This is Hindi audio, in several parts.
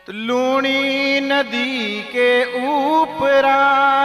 तो लूणी नदी के ऊपरा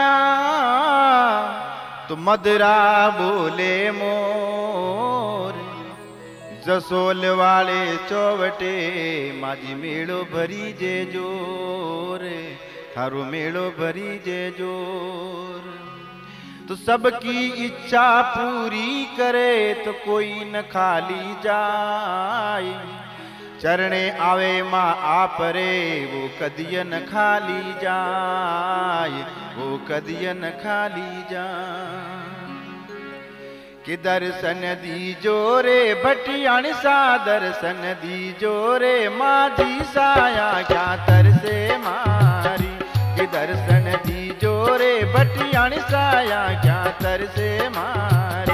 तो मदरा बोले मोर, जसोल वाले चौवटे माजी मेड़ो भरी जे जोर, थारो मेड़ो भरी जे जोर। तो सबकी इच्छा पूरी करे तो कोई न खाली जाए, चरणे आवे माँ आप रे वो कदियन खाली जाए, वो कदियन खाली जाए। कि दर्शन दी जोरे भटियाण सा दर्शन दी जोरे माझी साया क्या तरसे मारी, कि दर्शन दी जोरे भटियाण साया क्या तरसे मारी।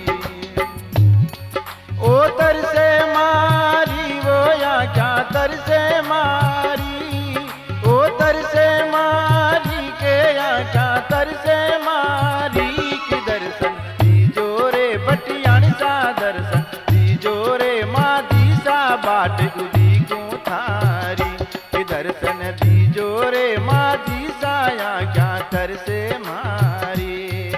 ओ तरसे मारी वो या क्या तरसे मारी, ओ तरसे मारी के या क्या तरसे मारी। कि दर्शन दी जोरे भटियाण सा दर्शन दी जोरे माधी सा बाट उदी को थारी, कि दर्शन दी जोरे माधी सा या क्या तरसे मारी।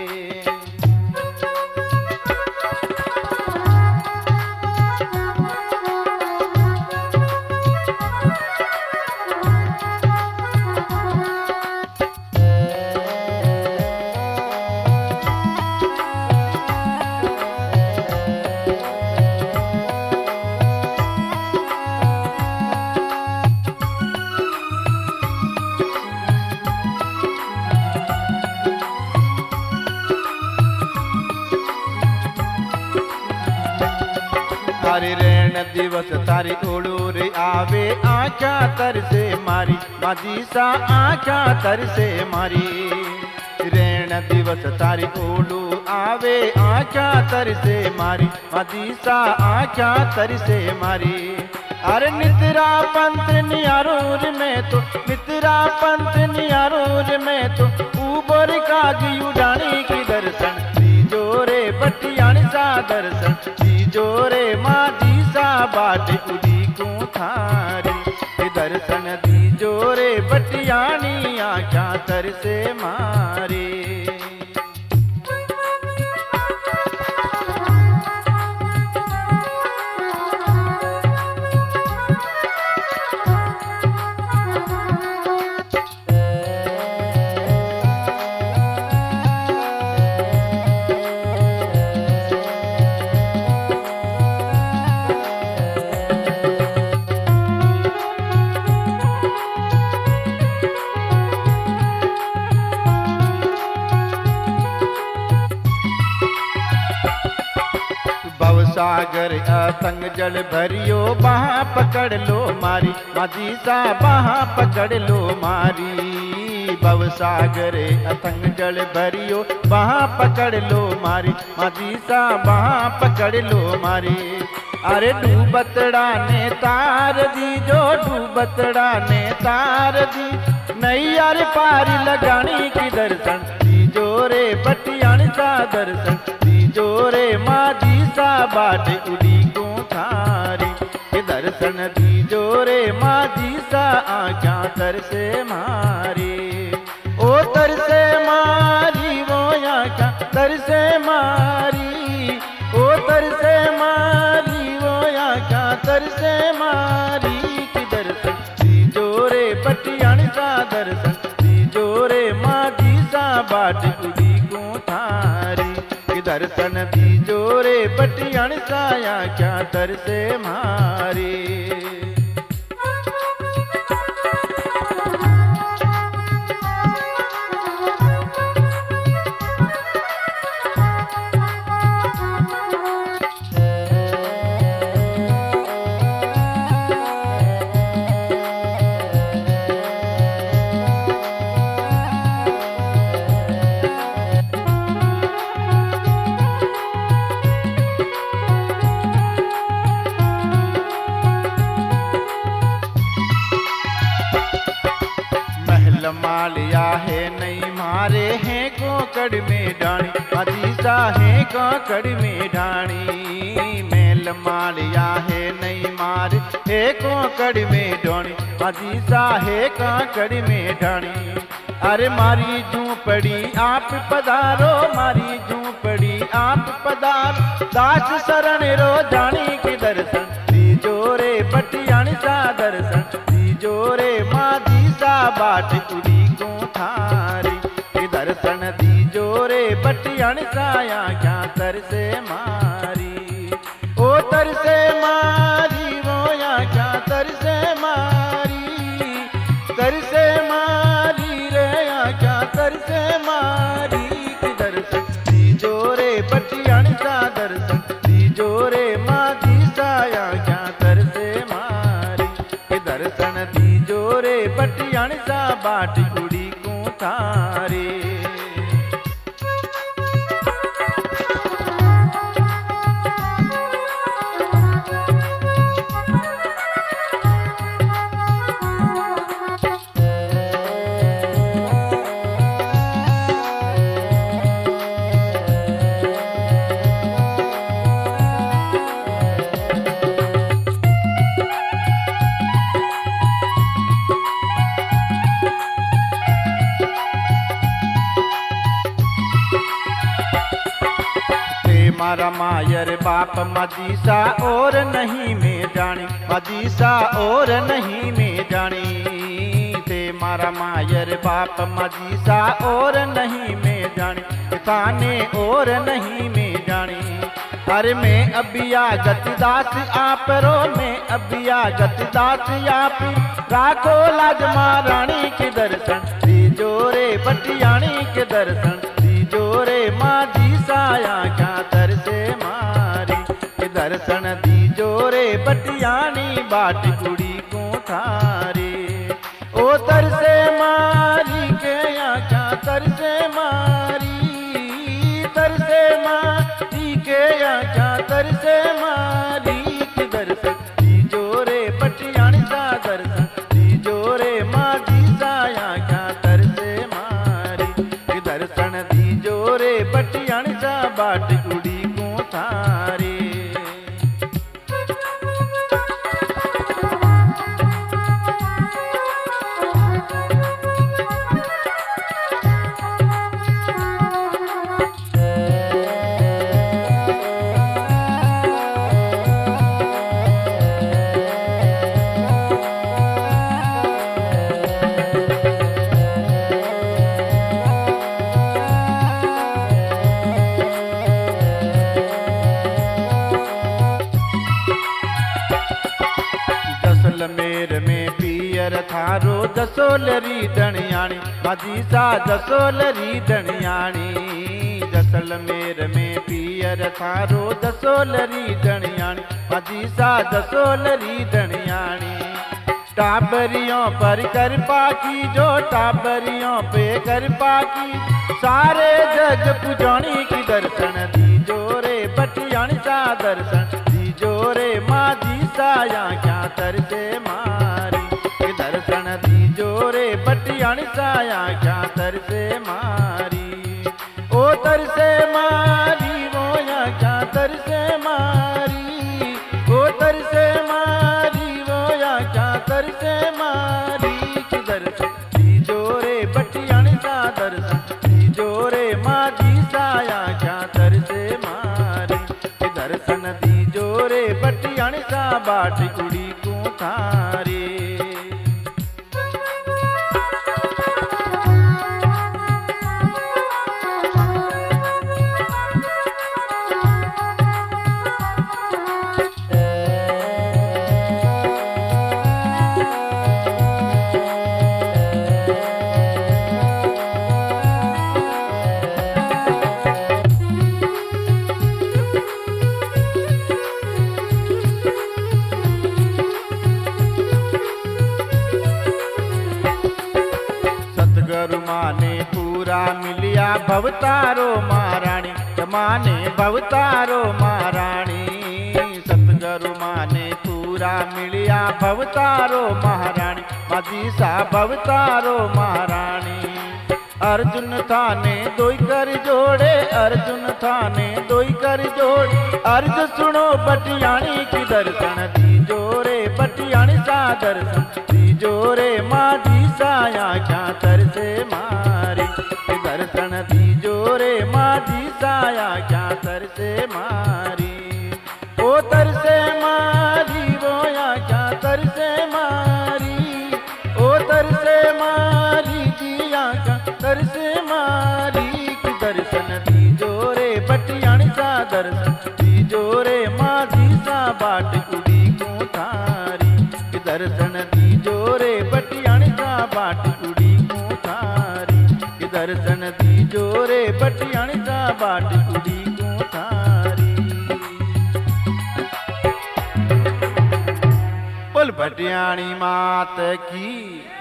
तारी रैन दिवस तारी ओड़ू रे आवे आँखा तरसे मारी, माझी सा आँखा तरसे मारी। रैन दिवस तारी ओड़ू आवे आँखा तरसे मारी, माझी सा आँखा तरसे मारी। अरे नितरा पंथ नियारूर में तो नितरा पंथ नियारूर में तो ऊबर काजी उड़ानी। की दर्शन दी जोरे भटियाण सा दर्शन दी जोरे माझी सा बाट उदी को थारी, कि दर्शन दी जोरे भटियाणी आँखा तरसे मारी। सागर अतंग जल भरियो बाह पकड़ लो मारी, माझी सा बाह पकड़ लो मारी। भव सागर अतंग जल भरियो बाह पकड़ लो मारी, माझी सा बाह पकड़ लो मारी। अरे डूबतड़ा ने तार दी जो डूबतड़ा ने तार दी, नैयार पारी लगानी। की दर्शन दी जोरे भटियाण सा दर्शन दी जोरे माझी सा बाट उदी को थारी, कि दर्शन दी जोरे माझी सा आँखा तरसे मारी। ओ तरसे मारी वो आँखा तरसे मारी, ओ तरसे मारी वो आँखा तरसे मारी। कि दर्शन दी जोरे भटियाण सा दर्शन दी जोरे माझी सा बाट उदी को थारी, कि दर्शन दी जोरे भटियाण साया क्या तरसे मारी। मालिया है नहीं मारे हैं कोकड़ में डाणी, माझी सा है कोकड़ में डाणी। मेल दिल मालिया है नहीं मार हे कोकड़ में ढोणी माझी सा है काकड़ में ढाणी। अरे मारी झूपड़ी आप पधारो मारी झूपड़ी आप पधार दास शरण रो जानी के दर्शन जोरे पटियाणी सा दर्शन जोरे माझी सा बाट कुड़ी को थारी के दर्शन दी जोरे पटियाणी सा या क्या तरसे मारी ओ तरसे मारी वो या क्या तरसे मारी रे या क्या तरसे मारी की दर्शन दी जोरे पटियाणी सा दर्शन दी जोरे माझी सा या क्या तरसे मारी के दर्शन दी जोरे पटियाणी सा बाट कुड़ी को थारे। मारा मायर बाप मदीसा और नहीं में जानी मदीसा और नहीं में जानी ते मारा मायर बाप मदीसा और नहीं में जानी ताने और नहीं में जानी। अरे मैं अबिया गतिदास आप रो मैं अबिया गतिदास आप राखो लाज महारानी के दर्शन दी जोरे पटियाणी के दर्शन दी जोरे माझी साया क्या तरसे मारी के दर्शन दी जोरे पटियाणी बाट कुड़ी को थारे ओ तरसे मारी के या क्या तरसे मारी के या क्या तरसे मारी के दर्शन दी जोरे पटियाणी सा दर्शन दी जोरे माझी साया क्या तरसे मारी के दर्शन दी जोरे पटियाणी सा बाट कुड़ी को थारे। मेर में पियर थारो दसोलरी दणियाणी माझी सा दसोलरी दणियाणी जसलमेर में पियर थारो दसोलरी दणियाणी माझी सा दसोलरी दणियाणी। टाबरियों पर कृपा की जो टाबरियों पे कृपा की सारे जग पुजानी की दर्शन दी जोरे पटियाणी सा दर्शन दी जोरे माझी साया क्या तरसे मारी के दर्शन दी जोरे पटियाणी साया क्या तरसे मारी ओ तरसे मारी वो या क्या तरसे मारी ओ तरसे मारी वो या क्या तरसे मारी के दर्शन दी जोरे पटियाणी सा दर्शन दी जोरे माझी साया क्या तरसे मारी के दर्शन दी जोरे पटियाणी सा बाट कुड़ी को थारे। सतगुरु माने पूरा मिलिया भवतारो महारानी माने भवतारो महारानी सतगुरु माने पूरा मिलिया भवतारो महारानी माझी सा भवतारो महारानी। अर्जुन थाने दोई कर जोड़े, अर्जुन थाने दोई कर जोड़े। अर्ज सुनो बटियाणी की दर्शन दीजो रे, बटियाणी सा दर्शन दीजो रे। माझी साया क्या तरसे मारी, दर्शन दीजो रे। माझी साया क्या तरसे मारी, ओ तरसे मारी वो या क्या तरसे मारी, ओ तरसे मारी जिया क्या तरसे मारी। कि दर्शन दीजो रे, बटियाणी सा दर्शन दीजो रे। माझी सा बाट कुड़ी को थारी, कि दर्शन दीजो रे। बटियाणी सा बाट कुड़ी को थारी, कि दर्शन दीजो रे। बटियाणी सा बाट कुड़ी को थारी। बोल बटियाणी मात की।